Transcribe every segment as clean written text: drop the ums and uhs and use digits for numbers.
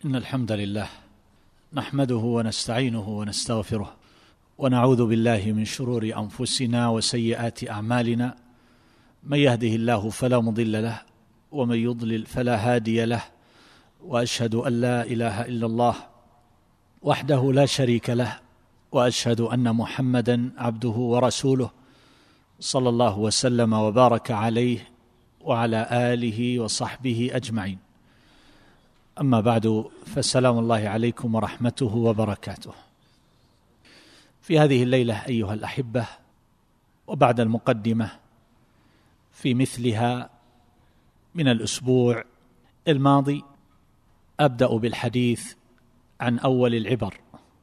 إن الحمد لله نحمده ونستعينه ونستغفره ونعوذ بالله من شرور أنفسنا وسيئات أعمالنا. من يهده الله فلا مضل له ومن يضلل فلا هادي له، وأشهد أن لا إله إلا الله وحده لا شريك له، وأشهد أن محمدا عبده ورسوله صلى الله وسلم وبارك عليه وعلى آله وصحبه أجمعين. أما بعد، فالسلام الله عليكم ورحمته وبركاته. في هذه الليلة أيها الأحبة، وبعد المقدمة في مثلها من الأسبوع الماضي، أبدأ بالحديث عن أول العبر.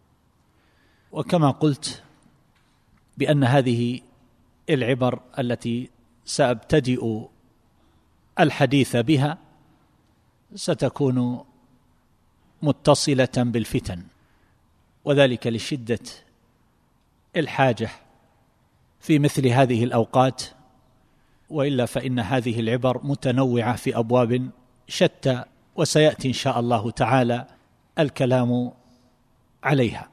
وكما قلت بأن هذه العبر التي سأبتدئ الحديث بها ستكون متصلة بالفتن، وذلك لشدة الحاجة في مثل هذه الأوقات، وإلا فإن هذه العبر متنوعة في أبواب شتى، وسيأتي إن شاء الله تعالى الكلام عليها.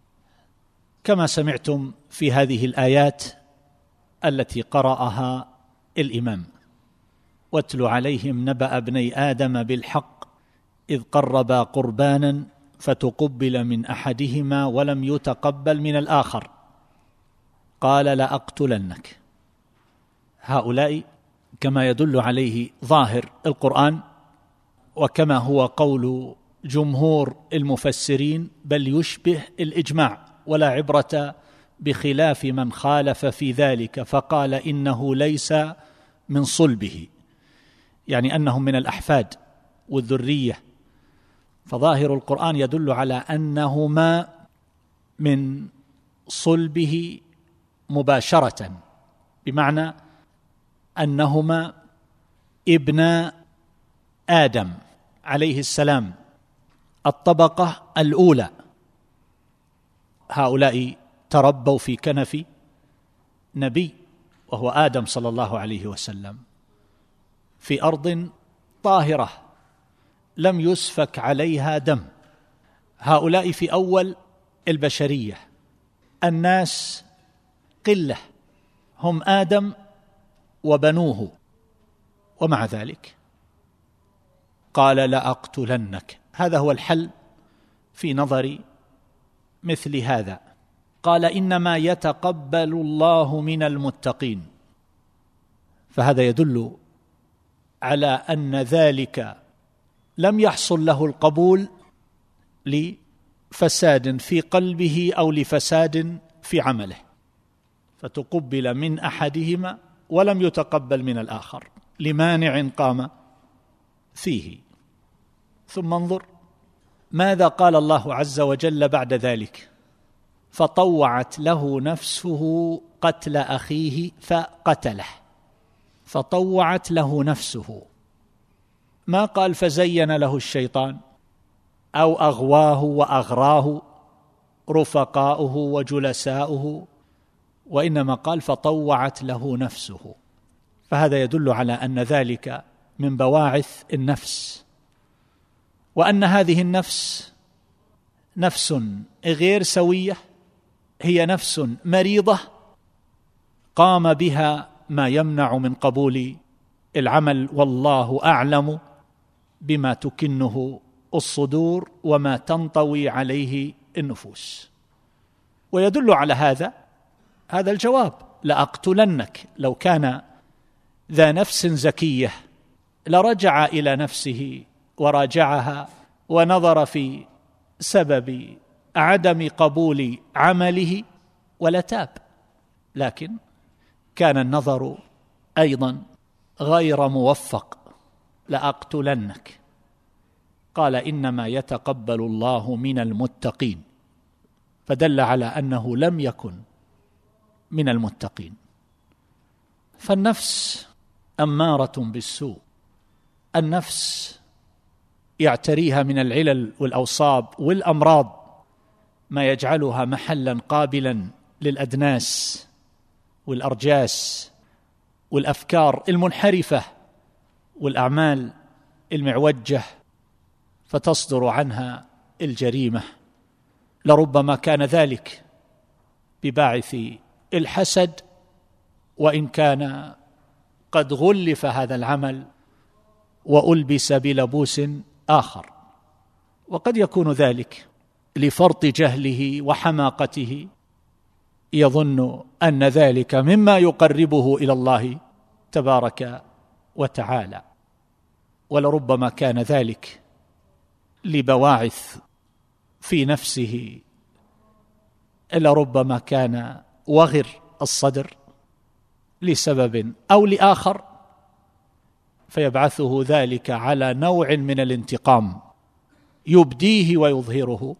كما سمعتم في هذه الآيات التي قرأها الإمام: واتل عليهم نبأ ابني آدم بالحق إذ قربا قربانا فتقبل من أحدهما ولم يتقبل من الآخر قال لأقتلنك. هؤلاء كما يدل عليه ظاهر القرآن، وكما هو قول جمهور المفسرين، بل يشبه الإجماع، ولا عبرة بخلاف من خالف في ذلك فقال إنه ليس من صلبه، يعني أنهم من الأحفاد والذرية. فظاهر القرآن يدل على أنهما من صلبه مباشرة، بمعنى أنهما ابن آدم عليه السلام، الطبقة الأولى. هؤلاء تربوا في كنف نبي وهو آدم صلى الله عليه وسلم، في أرض طاهرة لم يسفك عليها دم. هؤلاء في أول البشرية، الناس قلة، هم آدم وبنوه، ومع ذلك قال لأقتلنك. هذا هو الحل في نظر مثل هذا. قال إنما يتقبل الله من المتقين، فهذا يدل على أن ذلك لم يحصل له القبول لفساد في قلبه أو لفساد في عمله، فتقبل من أحدهما ولم يتقبل من الآخر لمانع قام فيه. ثم انظر ماذا قال الله عز وجل بعد ذلك: فطوعت له نفسه قتل أخيه فقتله. فطوعت له نفسه، ما قال فزين له الشيطان أو أغواه وأغراه رفقاؤه وجلساؤه، وإنما قال فطوعت له نفسه. فهذا يدل على أن ذلك من بواعث النفس، وأن هذه النفس نفس غير سوية، هي نفس مريضة قام بها ما يمنع من قبول العمل، والله أعلم بما تكنه الصدور وما تنطوي عليه النفوس. ويدل على هذا الجواب: لأقتلنك. لو كان ذا نفس زكية لرجع إلى نفسه وراجعها ونظر في سبب عدم قبول عمله ولتاب، لكن كان النظر أيضا غير موفق. لأقتلنك، قال إنما يتقبل الله من المتقين، فدل على أنه لم يكن من المتقين. فالنفس أمارة بالسوء، النفس يعتريها من العلل والأوصاب والأمراض ما يجعلها محلا قابلا للأدناس والأرجاس والأفكار المنحرفة والأعمال المعوجة فتصدر عنها الجريمة. لربما كان ذلك بباعث الحسد، وإن كان قد غلف هذا العمل وألبس بلبوس آخر، وقد يكون ذلك لفرط جهله وحماقته، يظن أن ذلك مما يقربه إلى الله تبارك وتعالى، ولربما كان ذلك لبواعث في نفسه، لربما كان وغر الصدر لسبب أو لآخر، فيبعثه ذلك على نوع من الانتقام يبديه ويظهره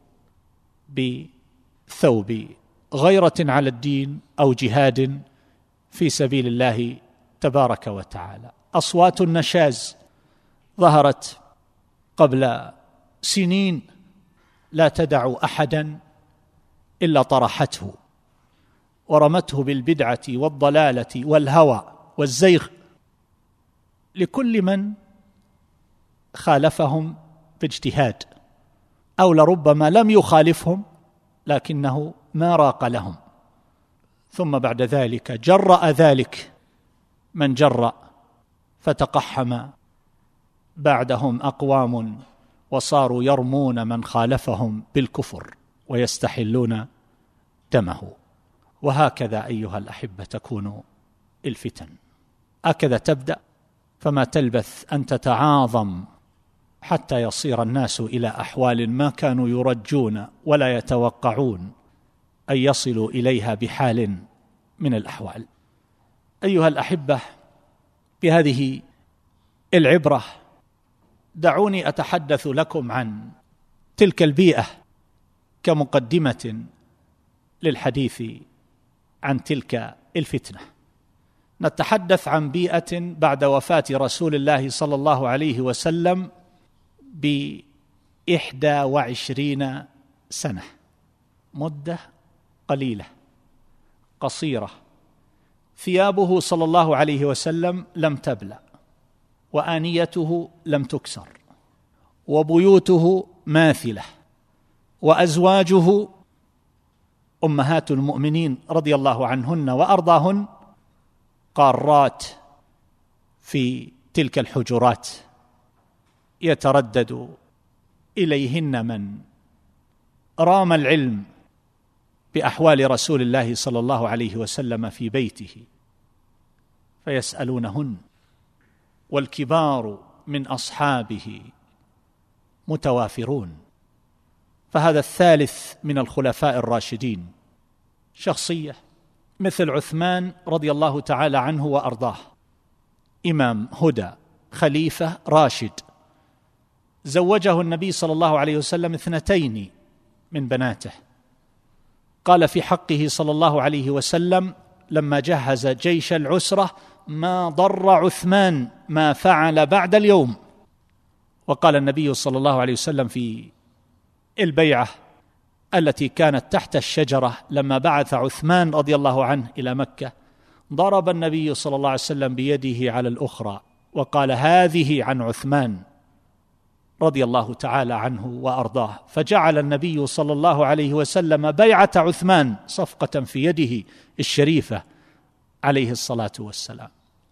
بثوب غيرة على الدين أو جهاد في سبيل الله تبارك وتعالى. أصوات النشاز ظهرت قبل سنين لا تدع أحدا إلا طرحته ورمته بالبدعة والضلالة والهوى والزيغ لكل من خالفهم باجتهاد، أو لربما لم يخالفهم لكنه ما راق لهم، ثم بعد ذلك جرأ ذلك من جرأ، فتقحم بعدهم أقوام وصاروا يرمون من خالفهم بالكفر ويستحلون دمه. وهكذا أيها الأحبة تكون الفتن، هكذا تبدأ، فما تلبث أن تتعاظم حتى يصير الناس إلى أحوال ما كانوا يرجون ولا يتوقعون أن يصلوا إليها بحال من الأحوال. أيها الأحبة، بهذه العبرة دعوني أتحدث لكم عن تلك البيئة كمقدمة للحديث عن تلك الفتنة. نتحدث عن بيئة بعد وفاة رسول الله صلى الله عليه وسلم ب21 سنة، مدة قليلة قصيرة. ثيابه صلى الله عليه وسلم لم تبلى، وآنيته لم تكسر، وبيوته ماثلة، وأزواجه أمهات المؤمنين رضي الله عنهن وأرضاهن قارات في تلك الحجرات، يتردد إليهن من رام العلم بأحوال رسول الله صلى الله عليه وسلم في بيته فيسألونهن، والكبار من أصحابه متوافرون. فهذا الثالث من الخلفاء الراشدين، شخصية مثل عثمان رضي الله تعالى عنه وأرضاه، إمام هدى، خليفة راشد، زوجه النبي صلى الله عليه وسلم 2 من بناته. قال في حقه صلى الله عليه وسلم لما جهز جيش العسرة: ما ضر عثمان ما فعل بعد اليوم. وقال النبي صلى الله عليه وسلم في البيعة التي كانت تحت الشجرة لما بعث عثمان رضي الله عنه إلى مكة، ضرب النبي صلى الله عليه وسلم بيده على الأخرى وقال: هذه عن عثمان رضي الله تعالى عنه وأرضاه. فجعل النبي صلى الله عليه وسلم بيعة عثمان صفقة في يده الشريفة عليه الصلاة والسلام.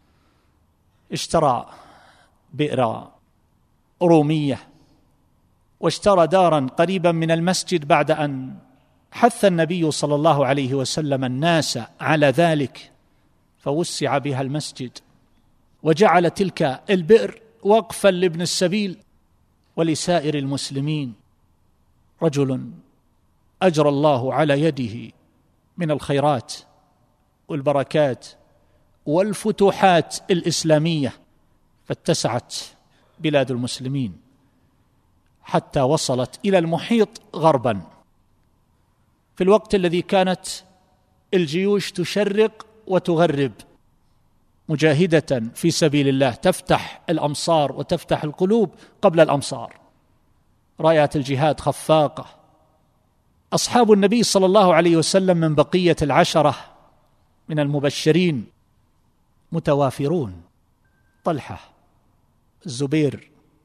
اشترى بئر رومية، واشترى دارا قريبا من المسجد بعد أن حث النبي صلى الله عليه وسلم الناس على ذلك، فوسع بها المسجد، وجعل تلك البئر وقفا لابن السبيل ولسائر المسلمين. رجل أجرى الله على يده من الخيرات والبركات والفتوحات الإسلامية، فاتسعت بلاد المسلمين حتى وصلت إلى المحيط غربا، في الوقت الذي كانت الجيوش تشرق وتغرب مجاهدة في سبيل الله، تفتح الأمصار وتفتح القلوب قبل الأمصار. رايات الجهاد خفاقة. أصحاب النبي صلى الله عليه وسلم من بقية 10 من المبشرين متوافرون: طلحة، الزبير،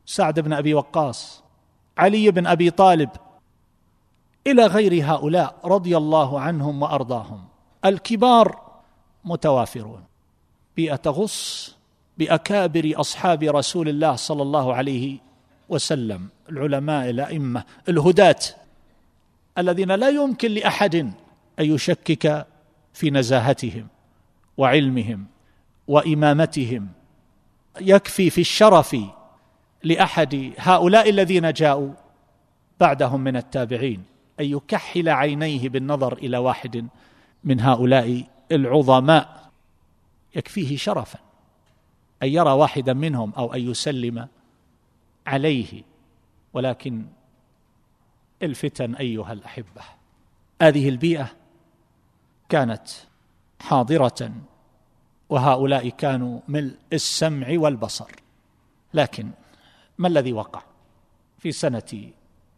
سعد بن أبي وقاص، علي بن أبي طالب، إلى غير هؤلاء رضي الله عنهم وأرضاهم. الكبار متوافرون، بيئة تغص بأكابر أصحاب رسول الله صلى الله عليه وسلم، العلماء الأئمة الهداة الذين لا يمكن لأحد أن يشكك في نزاهتهم وعلمهم وإمامتهم. يكفي في الشرف لأحد هؤلاء الذين جاءوا بعدهم من التابعين أن يكحل عينيه بالنظر إلى واحد من هؤلاء العظماء، يكفيه شرفا أن يرى واحدا منهم أو أن يسلم عليه. ولكن الفتن أيها الأحبة، هذه البيئة كانت حاضرة، وهؤلاء كانوا ملء السمع والبصر. لكن ما الذي وقع في سنة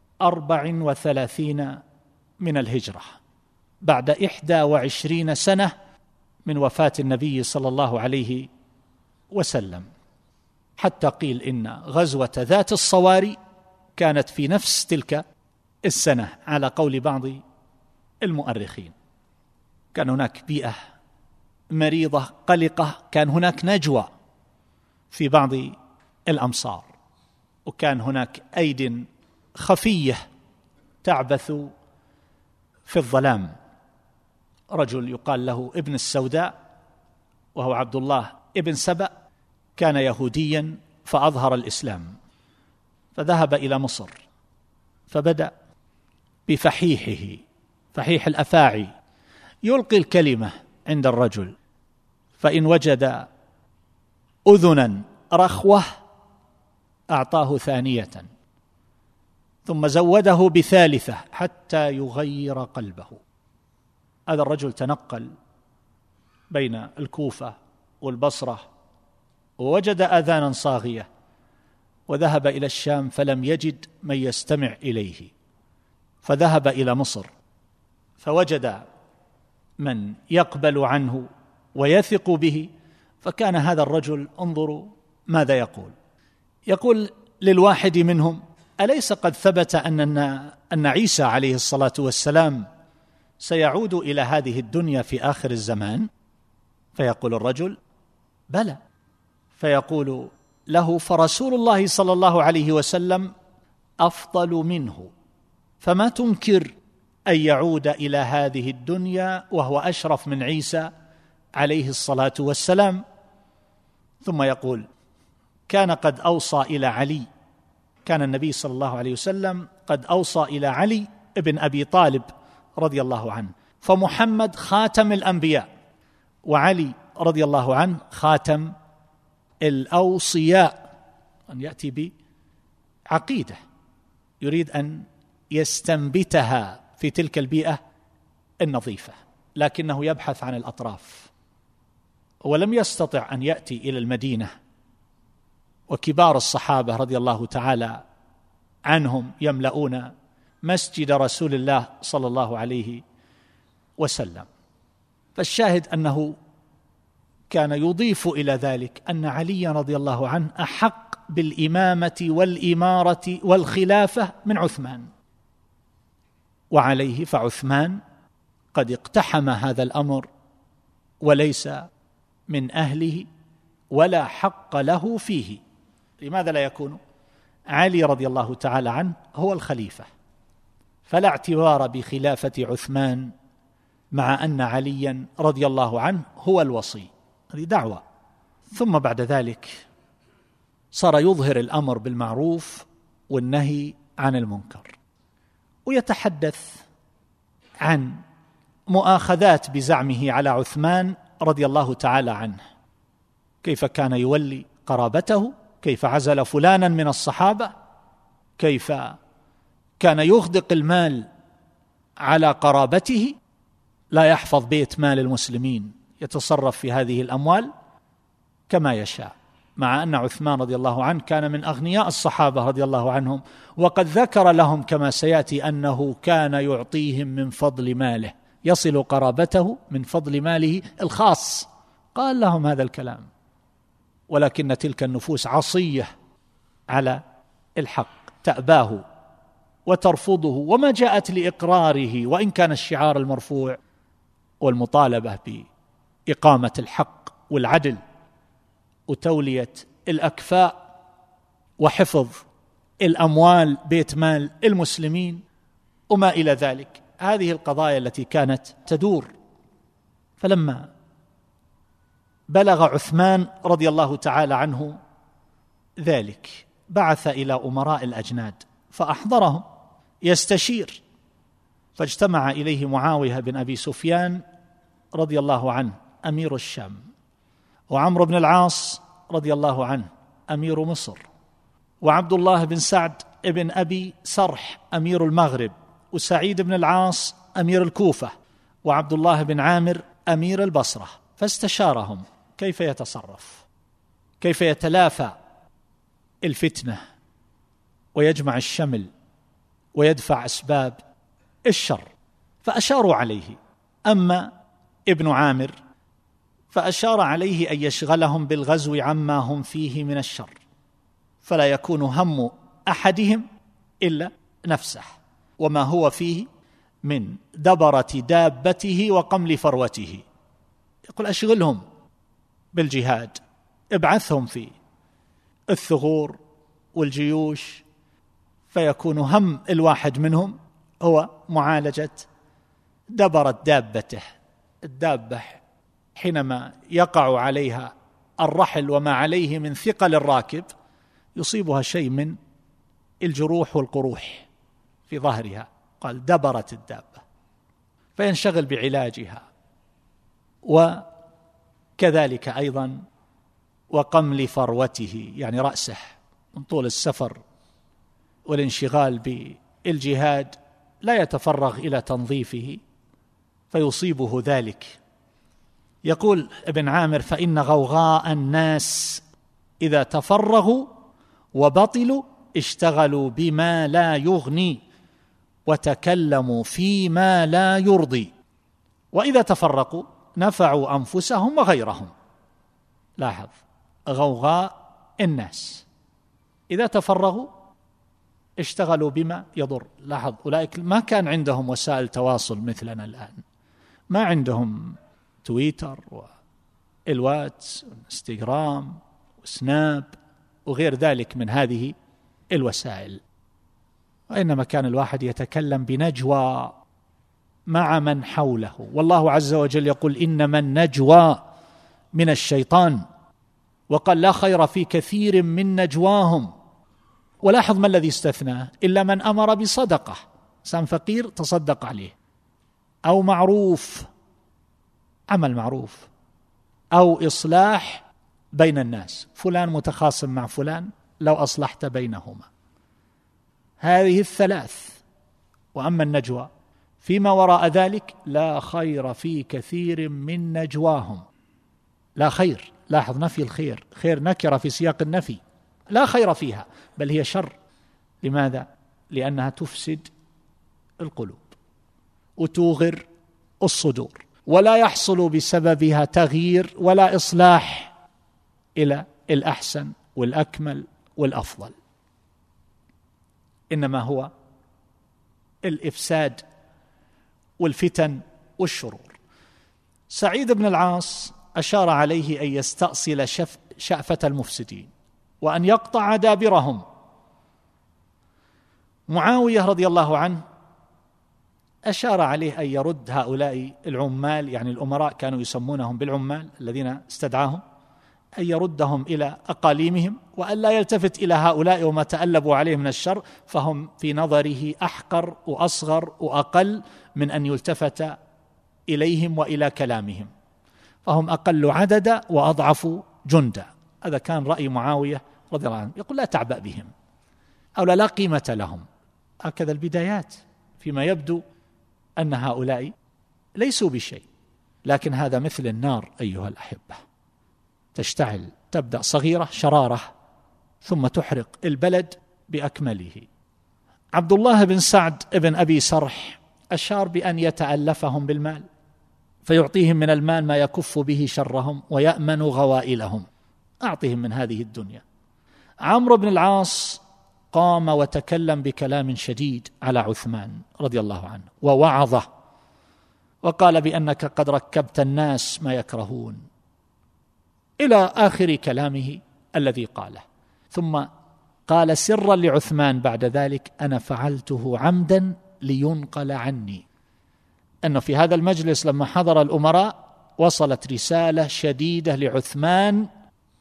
34 من الهجرة، بعد 21 سنة من وفاة النبي صلى الله عليه وسلم؟ حتى قيل إن غزوة ذات الصواري كانت في نفس تلك السنة على قول بعض المؤرخين. كان هناك بيئة مريضة قلقة، كان هناك نجوى في بعض الأمصار، وكان هناك أيد خفية تعبث في الظلام. رجل يقال له ابن السوداء، وهو عبد الله ابن سبأ، كان يهوديا فأظهر الإسلام، فذهب إلى مصر، فبدأ بفحيحه، فحيح الأفاعي، يلقي الكلمة عند الرجل، فإن وجد أذنا رخوة أعطاه ثانية، ثم زوده بثالثة حتى يغير قلبه. هذا الرجل تنقل بين الكوفة والبصرة، ووجد آذانا صاغية، وذهب إلى الشام فلم يجد من يستمع إليه، فذهب إلى مصر فوجد من يقبل عنه ويثق به، فكان هذا الرجل، انظروا ماذا يقول للواحد منهم: أليس قد ثبت أن عيسى عليه الصلاة والسلام سيعود إلى هذه الدنيا في آخر الزمان؟ فيقول الرجل: بلى. فيقول له: فرسول الله صلى الله عليه وسلم أفضل منه، فما تنكر أن يعود إلى هذه الدنيا وهو أشرف من عيسى عليه الصلاة والسلام. ثم يقول: كان قد أوصى إلى علي، كان النبي صلى الله عليه وسلم قد أوصى إلى علي ابن أبي طالب رضي الله عنه، فمحمد خاتم الأنبياء، وعلي رضي الله عنه خاتم الأوصياء. أن يأتي بعقيدة يريد أن يستنبتها في تلك البيئة النظيفة، لكنه يبحث عن الأطراف، ولم يستطع أن يأتي إلى المدينة وكبار الصحابة رضي الله تعالى عنهم يملؤون مسجد رسول الله صلى الله عليه وسلم. فالشاهد أنه كان يضيف إلى ذلك أن علي رضي الله عنه أحق بالإمامة والإمارة والخلافة من عثمان، وعليه فعثمان قد اقتحم هذا الأمر وليس من أهله ولا حق له فيه. لماذا لا يكون علي رضي الله تعالى عنه هو الخليفة؟ فلا اعتبار بخلافة عثمان مع أن عليا رضي الله عنه هو الوصي، هذه دعوة. ثم بعد ذلك صار يظهر الأمر بالمعروف والنهي عن المنكر، ويتحدث عن مؤاخذات بزعمه على عثمان رضي الله تعالى عنه، كيف كان يولي قرابته، كيف عزل فلانا من الصحابة، كيف كان يغدق المال على قرابته، لا يحفظ بيت مال المسلمين، يتصرف في هذه الأموال كما يشاء، مع أن عثمان رضي الله عنه كان من أغنياء الصحابة رضي الله عنهم، وقد ذكر لهم كما سيأتي أنه كان يعطيهم من فضل ماله، يصل قرابته من فضل ماله الخاص، قال لهم هذا الكلام. ولكن تلك النفوس عصية على الحق تأباه وترفضه وما جاءت لإقراره، وإن كان الشعار المرفوع والمطالبة بإقامة الحق والعدل وتولية الأكفاء وحفظ الأموال بيت مال المسلمين وما إلى ذلك، هذه القضايا التي كانت تدور. فلما بلغ عثمان رضي الله تعالى عنه ذلك بعث إلى أمراء الأجناد فأحضرهم يستشير، فاجتمع إليه معاوية بن أبي سفيان رضي الله عنه أمير الشام، وعمرو بن العاص رضي الله عنه أمير مصر، وعبد الله بن سعد بن أبي سرح أمير المغرب، وسعيد بن العاص أمير الكوفة، وعبد الله بن عامر أمير البصرة. فاستشارهم كيف يتصرف، كيف يتلافى الفتنة ويجمع الشمل ويدفع أسباب الشر. فأشاروا عليه. أما ابن عامر فأشار عليه أن يشغلهم بالغزو عما هم فيه من الشر، فلا يكون هم أحدهم إلا نفسه وما هو فيه من دبرة دابته وقمل فروته. يقول أشغلهم بالجهاد، ابعثهم في الثغور والجيوش، فيكون هم الواحد منهم هو معالجة دبرة دابته. الدابة حينما يقع عليها الرحل وما عليه من ثقل الراكب يصيبها شيء من الجروح والقروح في ظهرها، قال دبرت الدابة، فينشغل بعلاجها. وكذلك أيضا وقمل فروته، يعني رأسه من طول السفر والانشغال بالجهاد لا يتفرغ إلى تنظيفه فيصيبه ذلك. يقول ابن عامر فإن غوغاء الناس إذا تفرغوا وبطلوا اشتغلوا بما لا يغني وتكلموا فيما لا يرضي، وإذا تفرقوا نفعوا أنفسهم وغيرهم. لاحظ، غوغاء الناس إذا تفرغوا اشتغلوا بما يضر. لاحظ، أولئك ما كان عندهم وسائل تواصل مثلنا الآن، ما عندهم تويتر والواتس والانستغرام وسناب وغير ذلك من هذه الوسائل، وإنما كان الواحد يتكلم بنجوى مع من حوله. والله عز وجل يقول إنما النجوى من الشيطان، وقال لا خير في كثير من نجواهم. ولاحظ ما الذي استثناه إلا من أمر بصدقة، إنسان فقير تصدق عليه، أو معروف، عمل معروف، أو إصلاح بين الناس، فلان متخاصم مع فلان لو أصلحت بينهما، هذه الثلاث. وأما النجوى فيما وراء ذلك لا خير في كثير من نجواهم. لا خير، لاحظ نفي الخير، خير نكرة في سياق النفي، لا خير فيها بل هي شر. لماذا؟ لأنها تفسد القلوب وتوغر الصدور، ولا يحصل بسببها تغيير ولا إصلاح إلى الأحسن والأكمل والأفضل، إنما هو الإفساد والفتن والشرور. سعيد بن العاص أشار عليه أن يستأصل شأفة المفسدين وأن يقطع دابرهم. معاوية رضي الله عنه أشار عليه أن يرد هؤلاء العمال، يعني الأمراء كانوا يسمونهم بالعمال الذين استدعاهم، أن يردهم إلى أقاليمهم وأن لا يلتفت إلى هؤلاء وما تألبوا عليه من الشر، فهم في نظره أحقر وأصغر وأقل من أن يلتفت إليهم وإلى كلامهم، فهم أقل عددا وأضعف جندا. هذا كان رأي معاوية رضي الله عنه، يقول لا تعبأ بهم أو لا قيمة لهم. هكذا البدايات، فيما يبدو أن هؤلاء ليسوا بشيء، لكن هذا مثل النار أيها الأحبة، تشتعل، تبدأ صغيرة شرارة ثم تحرق البلد بأكمله. عبد الله بن سعد بن أبي سرح أشار بأن يتألفهم بالمال فيعطيهم من المال ما يكف به شرهم ويأمن غوائلهم، أعطهم من هذه الدنيا. عمرو بن العاص قام وتكلم بكلام شديد على عثمان رضي الله عنه ووعظه، وقال بأنك قد ركبت الناس ما يكرهون، إلى آخر كلامه الذي قاله. ثم قال سرا لعثمان بعد ذلك: أنا فعلته عمدا لينقل عني. أنه في هذا المجلس لما حضر الأمراء وصلت رسالة شديدة لعثمان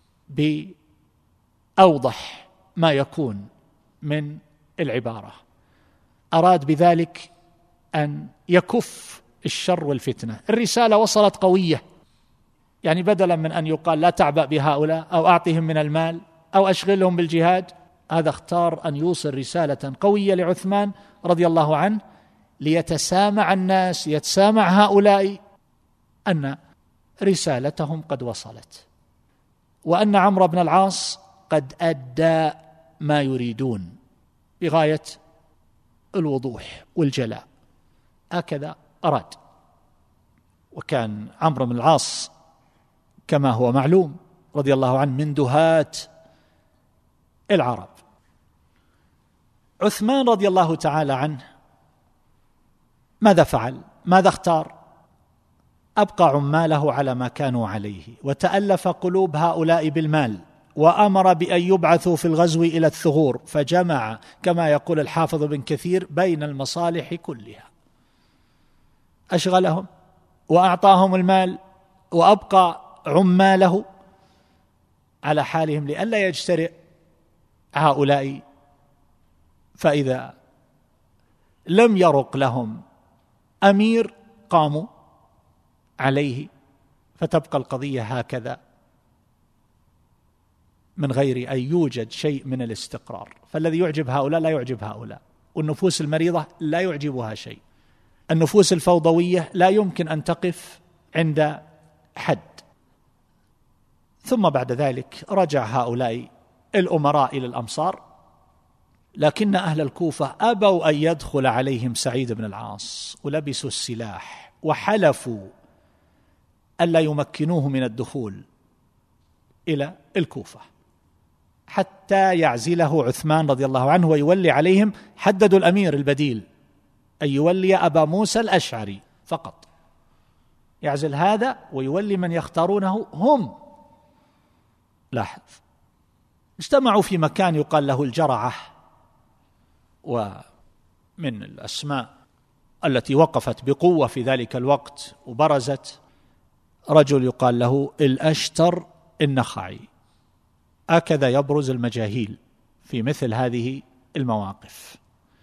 بأوضح ما يكون من العبارة، أراد بذلك أن يكف الشر والفتنة. الرسالة وصلت قوية، يعني بدلا من أن يقال لا تعبأ بهؤلاء أو أعطهم من المال أو أشغلهم بالجهاد، هذا اختار أن يوصل رسالة قوية لعثمان رضي الله عنه ليتسامع الناس، يتسامع هؤلاء أن رسالتهم قد وصلت، وأن عمرو بن العاص قد أدى ما يريدون بغاية الوضوح والجلاء، هكذا أراد. وكان عمرو بن العاص كما هو معلوم رضي الله عنه من دهاة العرب. عثمان رضي الله تعالى عنه ماذا فعل؟ ماذا اختار؟ أبقى عماله على ما كانوا عليه، وتألف قلوب هؤلاء بالمال، وأمر بأن يبعثوا في الغزو إلى الثغور، فجمع كما يقول الحافظ بن كثير بين المصالح كلها، أشغلهم وأعطاهم المال وأبقى عماله على حالهم لئلا يجترئ هؤلاء، فإذا لم يرق لهم أمير قاموا عليه، فتبقى القضية هكذا من غير أن يوجد شيء من الاستقرار. فالذي يعجب هؤلاء لا يعجب هؤلاء، والنفوس المريضة لا يعجبها شيء، النفوس الفوضوية لا يمكن أن تقف عند حد. ثم بعد ذلك رجع هؤلاء الأمراء إلى الأمصار، لكن أهل الكوفة أبوا أن يدخل عليهم سعيد بن العاص، ولبسوا السلاح وحلفوا ألا يمكنوه من الدخول إلى الكوفة حتى يعزله عثمان رضي الله عنه ويولي عليهم. حددوا الأمير البديل أن يولي أبا موسى الأشعري فقط، يعزل هذا ويولي من يختارونه هم. لاحظ، اجتمعوا في مكان يقال له الجرعة، ومن الأسماء التي وقفت بقوة في ذلك الوقت وبرزت رجل يقال له الأشتر النخعي. هكذا يبرز المجاهيل في مثل هذه المواقف،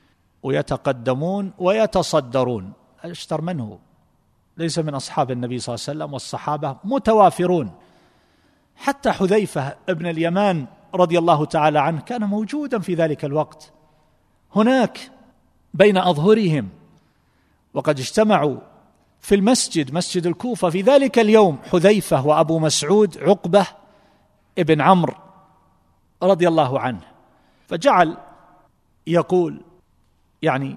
ويتقدمون ويتصدرون. الأشتر من هو؟ ليس من أصحاب النبي صلى الله عليه وسلم، والصحابة متوافرون، حتى حذيفة ابن اليمان رضي الله تعالى عنه كان موجودا في ذلك الوقت هناك بين أظهرهم، وقد اجتمعوا في المسجد، مسجد الكوفة في ذلك اليوم، حذيفة وأبو مسعود عقبة ابن عمرو رضي الله عنه. فجعل يقول يعني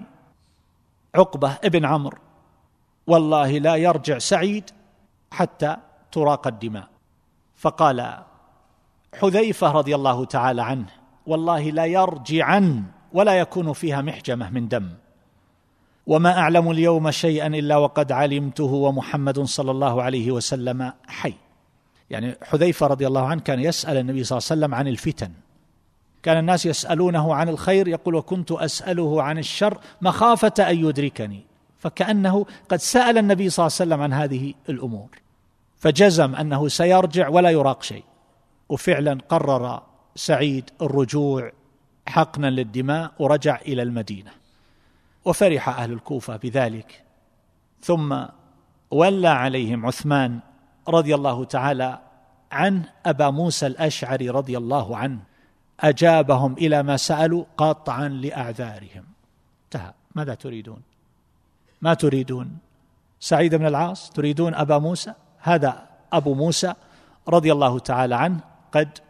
عقبة ابن عمرو: والله لا يرجع سعيد حتى تراق الدماء. فقال حذيفة رضي الله تعالى عنه: والله لا يرجعن ولا يكون فيها محجمة من دم، وما أعلم اليوم شيئا إلا وقد علمته ومحمد صلى الله عليه وسلم حي. يعني حذيفة رضي الله عنه كان يسأل النبي صلى الله عليه وسلم عن الفتن، كان الناس يسألونه عن الخير يقول: وكنت أسأله عن الشر مخافة أن يدركني. فكأنه قد سأل النبي صلى الله عليه وسلم عن هذه الأمور، فجزم أنه سيرجع ولا يراق شيء. وفعلا قرر سعيد الرجوع حقنا للدماء ورجع إلى المدينة، وفرح أهل الكوفة بذلك. ثم ولى عليهم عثمان رضي الله تعالى عنه أبا موسى الأشعري رضي الله عنه، أجابهم إلى ما سألوا قطعا لأعذارهم. انتهى. ماذا تريدون؟ ما تريدون سعيد بن العاص؟ تريدون أبا موسى؟ هذا أبو موسى رضي الله تعالى عنه قد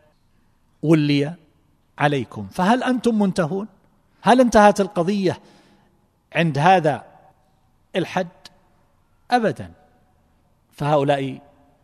ولي عليكم، فهل أنتم منتهون؟ هل انتهت القضية عند هذا الحد؟ أبدا. فهؤلاء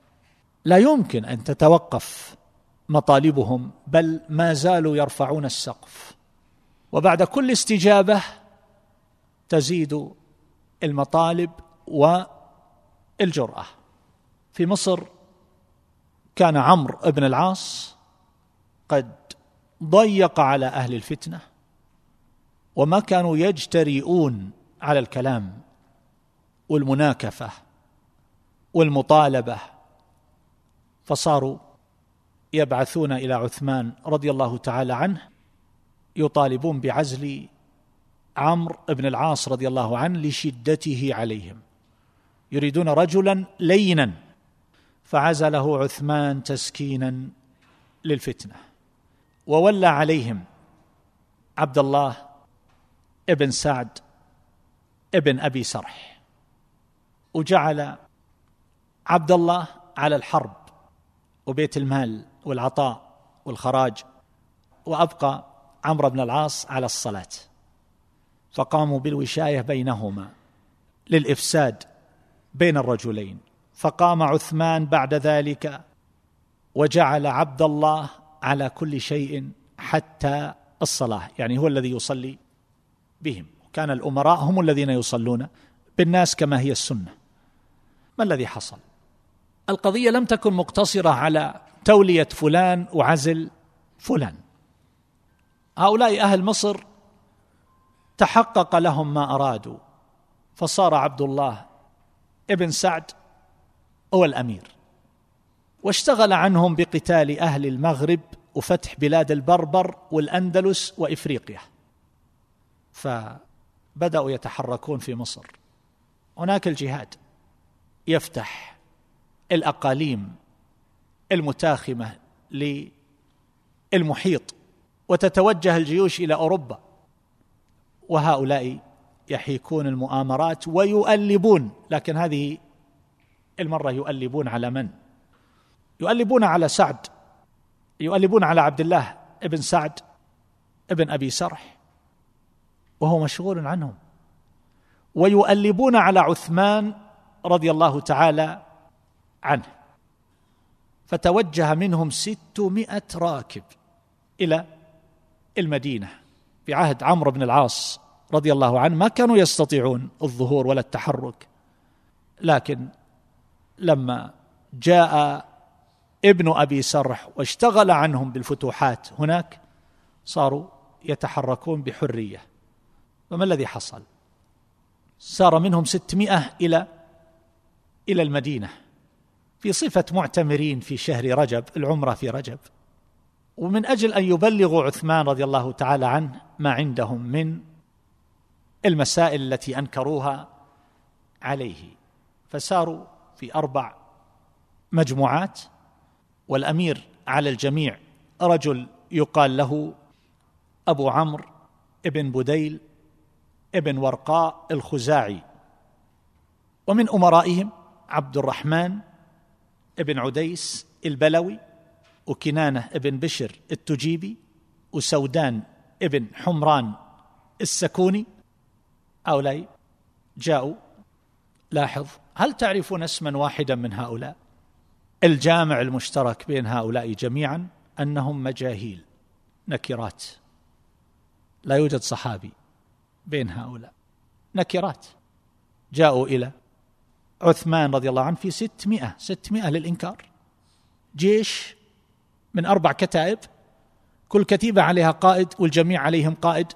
لا يمكن أن تتوقف مطالبهم، بل ما زالوا يرفعون السقف وبعد كل استجابة تزيد المطالب والجرأة. في مصر كان عمرو بن العاص قد ضيق على أهل الفتنة، وما كانوا يجترئون على الكلام والمناكفة والمطالبة، فصاروا يبعثون إلى عثمان رضي الله تعالى عنه يطالبون بعزل عمرو بن العاص رضي الله عنه لشدته عليهم، يريدون رجلا لينا، فعزله عثمان تسكينا للفتنة، وولى عليهم عبد الله ابن سعد ابن أبي سرح، وجعل عبد الله على الحرب وبيت المال والعطاء والخراج، وأبقى عمرو بن العاص على الصلاة، فقاموا بالوشاية بينهما للإفساد بين الرجلين. فقام عثمان بعد ذلك وجعل عبد الله على كل شيء حتى الصلاة، يعني هو الذي يصلي بهم، وكان الأمراء هم الذين يصلون بالناس كما هي السنة. ما الذي حصل؟ القضية لم تكن مقتصرة على تولية فلان وعزل فلان. هؤلاء أهل مصر تحقق لهم ما أرادوا، فصار عبد الله ابن سعد هو الأمير، واشتغل عنهم بقتال أهل المغرب وفتح بلاد البربر والأندلس وإفريقيا، فبدأوا يتحركون في مصر. هناك الجهاد يفتح الأقاليم المتاخمة للمحيط، وتتوجه الجيوش إلى أوروبا، وهؤلاء يحيكون المؤامرات ويؤلبون، لكن هذه المرة يؤلبون على من؟ يؤلبون على سعد، يؤلبون على عبد الله ابن سعد ابن أبي سرح وهو مشغول عنهم، ويؤلبون على عثمان رضي الله تعالى عنه. فتوجه منهم 600 راكب إلى المدينة في عهد عمرو بن العاص رضي الله عنه. ما كانوا يستطيعون الظهور ولا التحرك، لكن لما جاء ابن أبي سرح واشتغل عنهم بالفتوحات هناك صاروا يتحركون بحرية. فما الذي حصل؟ سار منهم 600 إلى المدينة في صفة معتمرين في شهر رجب، العمرة في رجب، ومن أجل أن يبلغوا عثمان رضي الله تعالى عنه ما عندهم من المسائل التي أنكروها عليه. فساروا في 4 مجموعات، والأمير على الجميع رجل يقال له أبو عمرو ابن بديل ابن ورقاء الخزاعي، ومن أمرائهم عبد الرحمن ابن عديس البلوي، وكنانة ابن بشر التجيبي، وسودان ابن حمران السكوني. هؤلاء جاءوا. لاحظ، هل تعرفون اسما واحدا من هؤلاء؟ الجامع المشترك بين هؤلاء جميعا أنهم مجاهيل، نكرات، لا يوجد صحابي بين هؤلاء، نكرات. جاءوا إلى عثمان رضي الله عنه في 600 للإنكار، جيش من 4 كتائب، كل كتيبة عليها قائد والجميع عليهم قائد.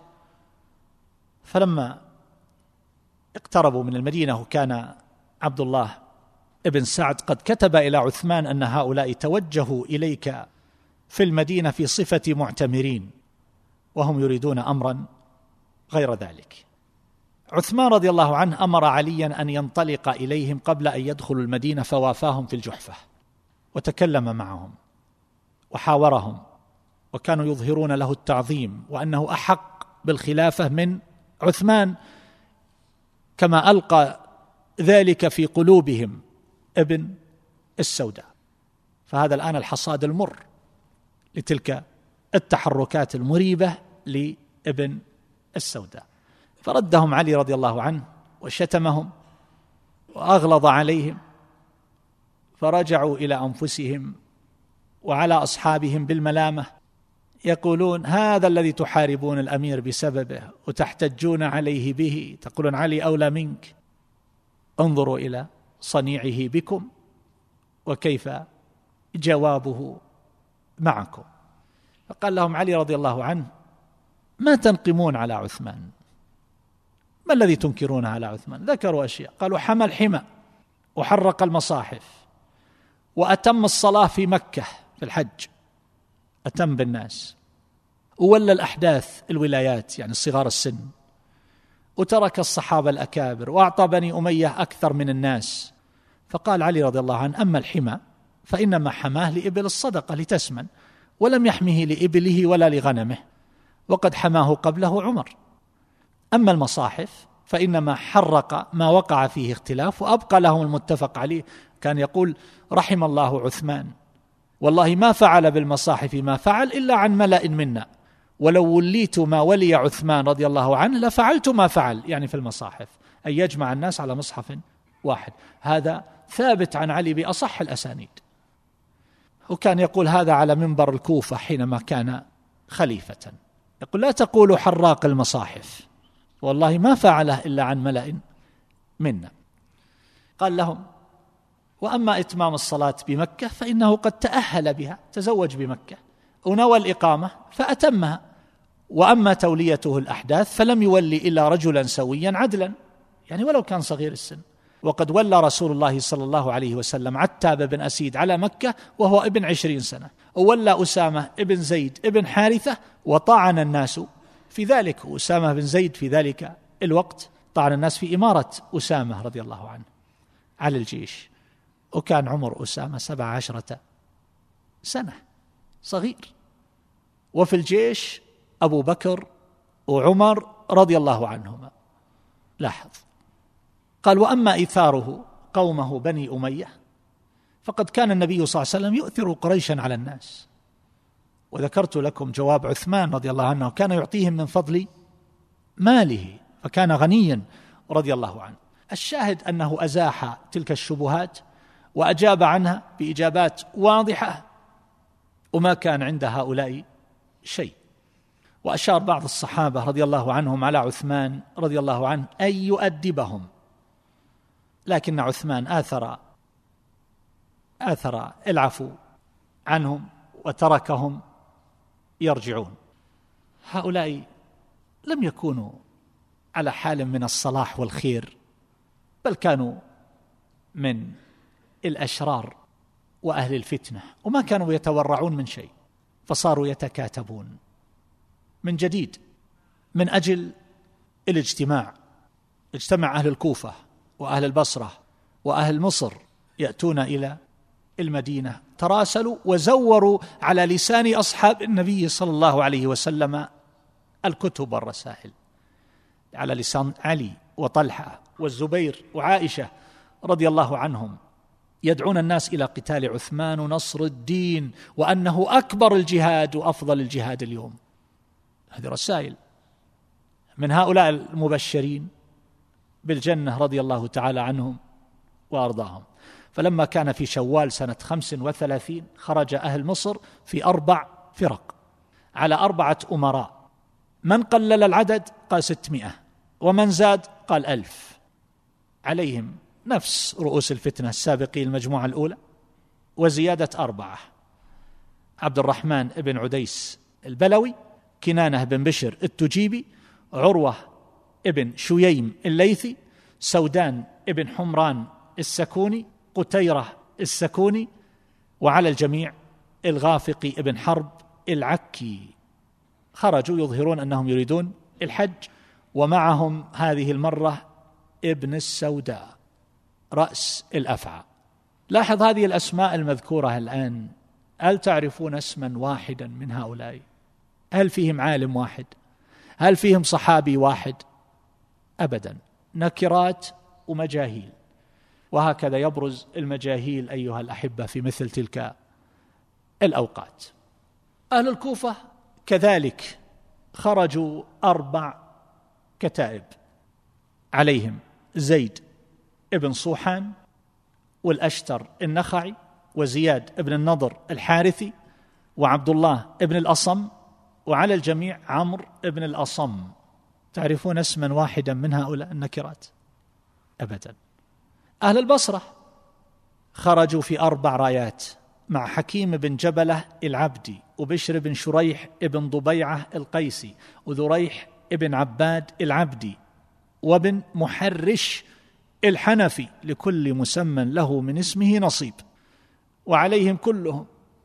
فلما اقتربوا من المدينة وكان عبد الله ابن سعد قد كتب إلى عثمان أن هؤلاء توجهوا إليك في المدينة في صفة معتمرين وهم يريدون أمرا غير ذلك. عثمان رضي الله عنه أمر عليا أن ينطلق إليهم قبل أن يدخلوا المدينة، فوافاهم في الجحفة وتكلم معهم وحاورهم، وكانوا يظهرون له التعظيم وأنه أحق بالخلافة من عثمان، كما ألقى ذلك في قلوبهم ابن السوداء. فهذا الآن الحصاد المر لتلك التحركات المريبة لابن السوداء. فردهم علي رضي الله عنه وشتمهم وأغلظ عليهم، فرجعوا إلى أنفسهم وعلى أصحابهم بالملامة، يقولون هذا الذي تحاربون الأمير بسببه وتحتجون عليه به، تقولون علي أولى منك، انظروا إلى صنيعه بكم وكيف جوابه معكم. فقال لهم علي رضي الله عنه: ما تنقمون على عثمان؟ ما الذي تنكرون على عثمان؟ ذكروا أشياء، قالوا حمى الحمى وحرق المصاحف وأتم الصلاة في مكة في الحج، أتم بالناس، وولى الأحداث الولايات يعني صغار السن، وترك الصحابة الأكابر، وأعطى بني أمية أكثر من الناس. فقال علي رضي الله عنه: أما الحمى فإنما حماه لإبل الصدقة لتسمن، ولم يحمه لإبله ولا لغنمه، وقد حماه قبله عمر. أما المصاحف فإنما حرق ما وقع فيه اختلاف وأبقى لهم المتفق عليه. كان يقول: رحم الله عثمان، والله ما فعل بالمصاحف ما فعل إلا عن ملأ منا، ولو وليت ما ولي عثمان رضي الله عنه لفعلت ما فعل، يعني في المصاحف، أن يجمع الناس على مصحف واحد. هذا ثابت عن علي بأصح الأسانيد. وكان يقول هذا على منبر الكوفة حينما كان خليفة، يقول: لا تقولوا حراق المصاحف، والله ما فعله إلا عن ملأ منا. قال لهم: وأما إتمام الصلاة بمكة فإنه قد تأهل بها، تزوج بمكة ونوى الإقامة فأتمها. وأما توليته الأحداث فلم يولي إلا رجلا سويا عدلا، يعني ولو كان صغير السن. وقد ولى رسول الله صلى الله عليه وسلم عتاب بن أسيد على مكة وهو ابن 20 سنة، وولى أسامة ابن زيد ابن حارثة، وطعن الناس في ذلك. أسامة بن زيد في ذلك الوقت طعن الناس في إمارة أسامة رضي الله عنه على الجيش، وكان عمر أسامة 17 سنة، صغير. وفي الجيش أبو بكر وعمر رضي الله عنهما. لاحظ، قال: وأما إيثاره قومه بني أمية فقد كان النبي صلى الله عليه وسلم يؤثر قريشا على الناس. وذكرت لكم جواب عثمان رضي الله عنه، كان يعطيهم من فضل ماله، فكان غنيا رضي الله عنه. الشاهد أنه أزاح تلك الشبهات وأجاب عنها بإجابات واضحة، وما كان عند هؤلاء شيء. وأشار بعض الصحابة رضي الله عنهم على عثمان رضي الله عنه أن يؤدبهم، لكن عثمان آثر العفو عنهم وتركهم يرجعون. هؤلاء لم يكونوا على حال من الصلاح والخير، بل كانوا من الأشرار وأهل الفتنة، وما كانوا يتورعون من شيء، فصاروا يتكاتبون من جديد من أجل الاجتماع. اجتمع أهل الكوفة وأهل البصرة وأهل مصر يأتون إلى المدينة، تراسلوا وزوروا على لسان أصحاب النبي صلى الله عليه وسلم الكتب والرسائل، على لسان علي وطلحة والزبير وعائشة رضي الله عنهم، يدعون الناس إلى قتال عثمان ونصر الدين، وأنه أكبر الجهاد وأفضل الجهاد اليوم. هذه رسائل من هؤلاء المبشرين بالجنة رضي الله تعالى عنهم وأرضاهم. فلما كان في شوال سنة 35 خرج أهل مصر في 4 فرق على 4 أمراء، من قلل العدد قال 600، ومن زاد قال 1000، عليهم نفس رؤوس الفتنة السابقين المجموعة الأولى وزيادة 4، عبد الرحمن بن عديس البلوي، كنانة بن بشر التجيبي، عروة ابن شييم الليثي، سودان ابن حمران السكوني، قتيرة السكوني، وعلى الجميع الغافقي ابن حرب العكي. خرجوا يظهرون أنهم يريدون الحج، ومعهم هذه المرة ابن السوداء رأس الأفعى. لاحظ هذه الأسماء المذكورة الآن، هل تعرفون اسما واحدا من هؤلاء؟ هل فيهم عالم واحد؟ هل فيهم صحابي واحد؟ أبدا، نكرات ومجاهيل. وهكذا يبرز المجاهيل أيها الأحبة في مثل تلك الأوقات. أهل الكوفة كذلك خرجوا 4 كتائب، عليهم زيد ابن صوحان والأشتر النخعي وزياد ابن النضر الحارثي وعبد الله ابن الأصم وعلى الجميع عمرو بن الأصم. تعرفون اسما واحدا من هؤلاء النكرات؟ أبدا. أهل البصرة خرجوا في 4 رايات مع حكيم بن جبلة العبدي، وبشر بن شريح بن ضبيعة القيسي، وذريح بن عباد العبدي، وابن محرش الحنفي، لكل مسمى له من اسمه نصيب. وعليهم كلهم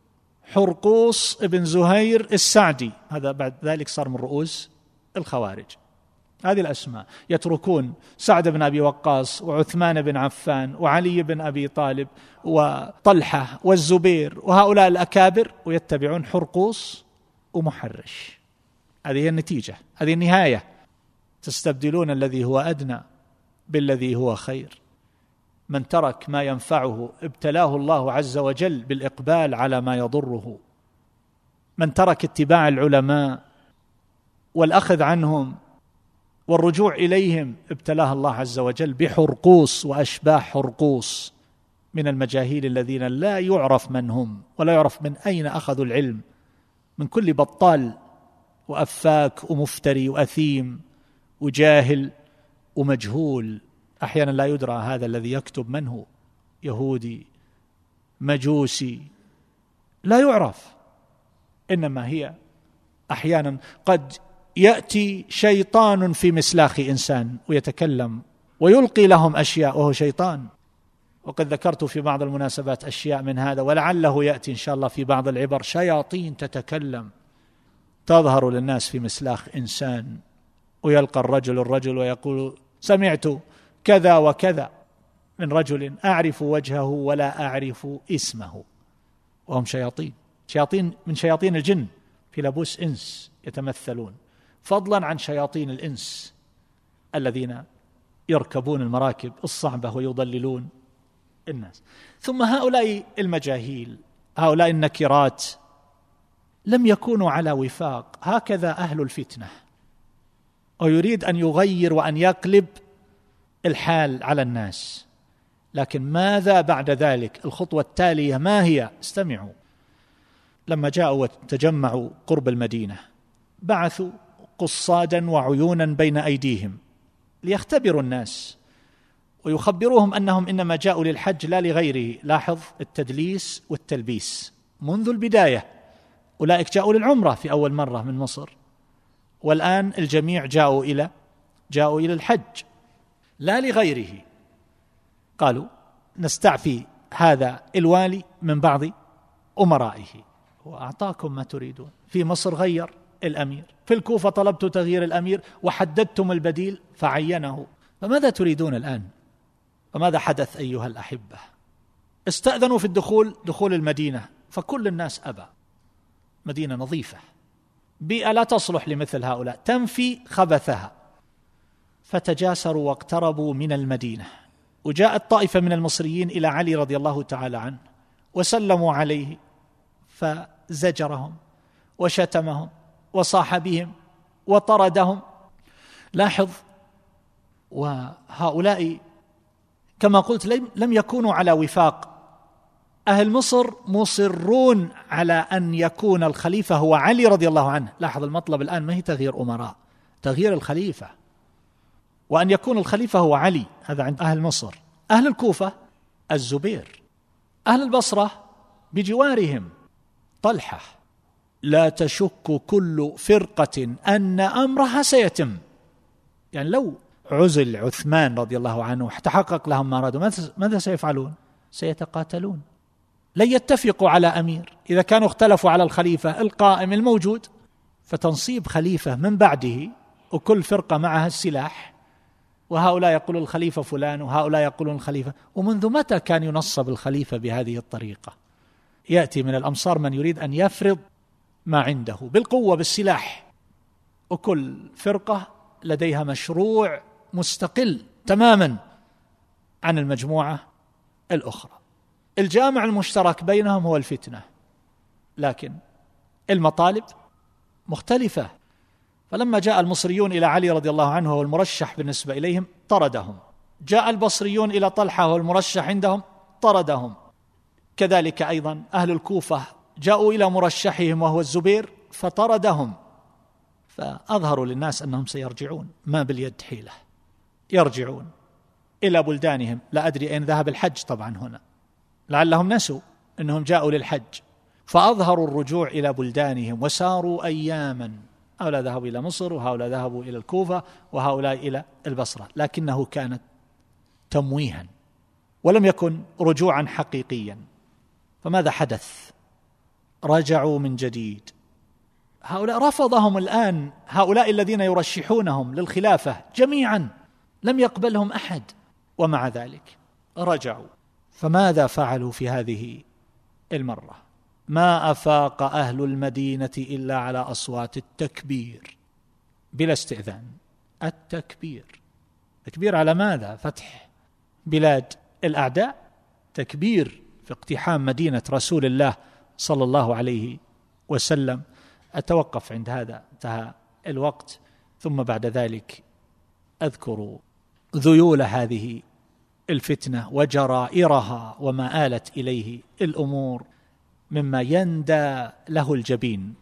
حرقوس بن زهير السعدي، هذا بعد ذلك صار من رؤوس الخوارج. هذه الأسماء. يتركون سعد بن أبي وقاص وعثمان بن عفان وعلي بن أبي طالب وطلحة والزبير وهؤلاء الأكابر، ويتبعون حرقوس ومحرش. هذه هي النتيجة، هذه النهاية. تستبدلون الذي هو أدنى بالذي هو خير. من ترك ما ينفعه ابتلاه الله عز وجل بالإقبال على ما يضره. من ترك اتباع العلماء والأخذ عنهم والرجوع إليهم ابتلاه الله عز وجل بحرقوس وأشباه حرقوس من المجاهيل الذين لا يعرف من هم ولا يعرف من أين أخذوا العلم، من كل بطال وأفاك ومفتري وأثيم وجاهل ومجهول. أحيانا لا يدرى هذا الذي يكتب من هو، يهودي مجوسي، لا يعرف. إنما هي أحيانا قد يأتي شيطان في مسلاخ إنسان ويتكلم ويلقي لهم أشياء وهو شيطان. وقد ذكرت في بعض المناسبات أشياء من هذا، ولعله يأتي إن شاء الله في بعض العبر. شياطين تتكلم تظهر للناس في مسلاخ إنسان، ويلقى الرجل ويقول سمعت كذا وكذا من رجل أعرف وجهه ولا أعرف اسمه، وهم شياطين من شياطين الجن في لبوس إنس يتمثلون، فضلا عن شياطين الإنس الذين يركبون المراكب الصعبة ويضللون الناس. ثم هؤلاء المجاهيل، هؤلاء النكرات، لم يكونوا على وفاق. هكذا أهل الفتنة، ويريد أن يغير وأن يقلب الحال على الناس. لكن ماذا بعد ذلك؟ الخطوة التالية ما هي؟ استمعوا. لما جاءوا وتجمعوا قرب المدينة بعثوا قصادا وعيونا بين أيديهم ليختبروا الناس ويخبروهم أنهم إنما جاءوا للحج لا لغيره. لاحظ التدليس والتلبيس منذ البداية. أولئك جاءوا للعمرة في أول مرة من مصر، والآن الجميع جاءوا إلى الحج لا لغيره. قالوا نستعفي هذا الوالي من بعض أمرائه، وأعطاكم ما تريدون. في مصر غير الأمير، في الكوفة طلبت تغيير الأمير وحددتم البديل فعينه، فماذا تريدون الآن؟ فماذا حدث أيها الأحبة؟ استأذنوا في دخول المدينة، فكل الناس أبى. مدينة نظيفة، بيئة لا تصلح لمثل هؤلاء، تنفي خبثها. فتجاسروا واقتربوا من المدينة، وجاءت طائفة من المصريين إلى علي رضي الله تعالى عنه وسلموا عليه، فزجرهم وشتمهم وصاح بهم وطردهم. لاحظ، وهؤلاء كما قلت لم يكونوا على وفاق. أهل مصر مصرون على أن يكون الخليفة هو علي رضي الله عنه. لاحظ المطلب الآن ما هي تغيير أمراء، تغيير الخليفة، وأن يكون الخليفة هو علي. هذا عند أهل مصر. أهل الكوفة الزبير، أهل البصرة بجوارهم طلحة. لا تشك كل فرقة أن أمرها سيتم. يعني لو عزل عثمان رضي الله عنه تحقق لهم ما أرادوا، ماذا سيفعلون؟ سيتقاتلون، لن يتفقوا على أمير. إذا كانوا اختلفوا على الخليفة القائم الموجود، فتنصيب خليفة من بعده وكل فرقة معها السلاح، وهؤلاء يقولون الخليفة فلان وهؤلاء يقولون الخليفة. ومنذ متى كان ينصب الخليفة بهذه الطريقة؟ يأتي من الأمصار من يريد أن يفرض ما عنده بالقوة بالسلاح، وكل فرقة لديها مشروع مستقل تماما عن المجموعة الأخرى. الجامع المشترك بينهم هو الفتنة، لكن المطالب مختلفة. فلما جاء المصريون إلى علي رضي الله عنه وهو المرشح بالنسبة إليهم طردهم، جاء البصريون إلى طلحة وهو المرشح عندهم طردهم. كذلك أيضا أهل الكوفة جاءوا إلى مرشحهم وهو الزبير فطردهم. فأظهروا للناس أنهم سيرجعون، ما باليد حيلة، يرجعون إلى بلدانهم. لا أدري أين ذهب الحج طبعا هنا، لعلهم نسوا أنهم جاءوا للحج، فأظهروا الرجوع إلى بلدانهم وساروا أياما. هؤلاء ذهبوا إلى مصر، وهؤلاء ذهبوا إلى الكوفة، وهؤلاء إلى البصرة، لكنه كانت تمويها ولم يكن رجوعا حقيقيا. فماذا حدث؟ رجعوا من جديد. هؤلاء رفضهم الآن، هؤلاء الذين يرشحونهم للخلافة جميعا لم يقبلهم أحد، ومع ذلك رجعوا. فماذا فعلوا في هذه المرة؟ ما أفاق أهل المدينة إلا على أصوات التكبير بلا استئذان. التكبير، تكبير على ماذا؟ فتح بلاد الأعداء، تكبير في اقتحام مدينة رسول الله صلى الله عليه وسلم. أتوقف عند هذا، انتهى الوقت، ثم بعد ذلك أذكر ذيول هذه الفتنة وجرائرها وما آلت إليه الأمور مما يندى له الجبين،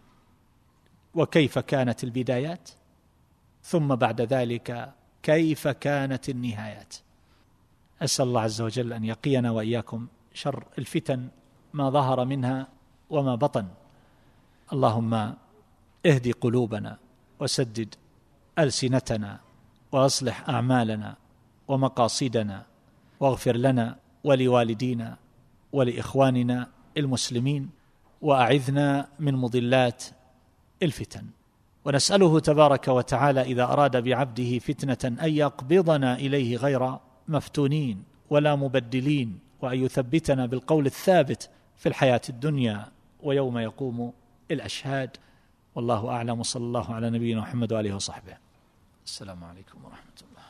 وكيف كانت البدايات، ثم بعد ذلك كيف كانت النهايات. أسأل الله عز وجل أن يقينا وإياكم شر الفتن ما ظهر منها وما بطن. اللهم اهدي قلوبنا وسدد ألسنتنا وأصلح أعمالنا ومقاصدنا، واغفر لنا ولوالدينا ولإخواننا المسلمين، وأعذنا من مضلات الفتن. ونسأله تبارك وتعالى إذا أراد بعبده فتنة أن يقبضنا إليه غير مفتونين ولا مبدلين، وأن يثبتنا بالقول الثابت في الحياة الدنيا ويوم يقوم الأشهاد. والله أعلم، صلى الله على نبينا محمد وآله وصحبه. السلام عليكم ورحمة الله.